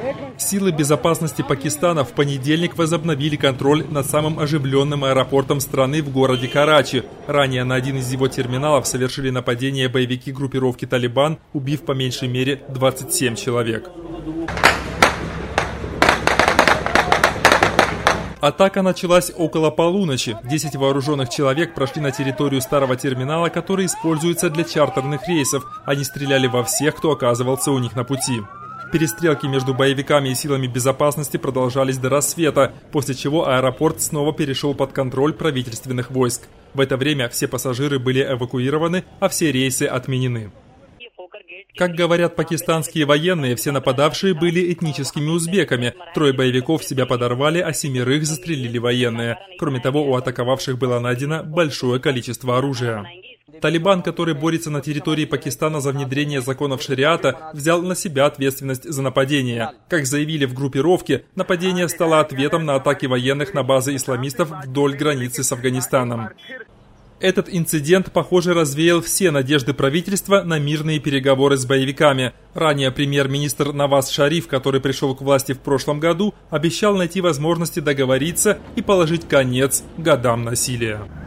Силы безопасности Пакистана в понедельник возобновили контроль над самым оживленным аэропортом страны в городе Карачи. Ранее на один из его терминалов совершили нападение боевики группировки «Талибан», убив по меньшей мере 27 человек. Атака началась около полуночи. 10 вооруженных человек прошли на территорию старого терминала, который используется для чартерных рейсов. Они стреляли во всех, кто оказывался у них на пути. Перестрелки между боевиками и силами безопасности продолжались до рассвета, после чего аэропорт снова перешел под контроль правительственных войск. В это время все пассажиры были эвакуированы, а все рейсы отменены. Как говорят пакистанские военные, все нападавшие были этническими узбеками. 3 боевиков себя подорвали, а 7 застрелили военные. Кроме того, у атаковавших было найдено большое количество оружия. Талибан, который борется на территории Пакистана за внедрение законов шариата, взял на себя ответственность за нападение. Как заявили в группировке, нападение стало ответом на атаки военных на базы исламистов вдоль границы с Афганистаном. Этот инцидент, похоже, развеял все надежды правительства на мирные переговоры с боевиками. Ранее премьер-министр Наваз Шариф, который пришел к власти в прошлом году, обещал найти возможности договориться и положить конец годам насилия.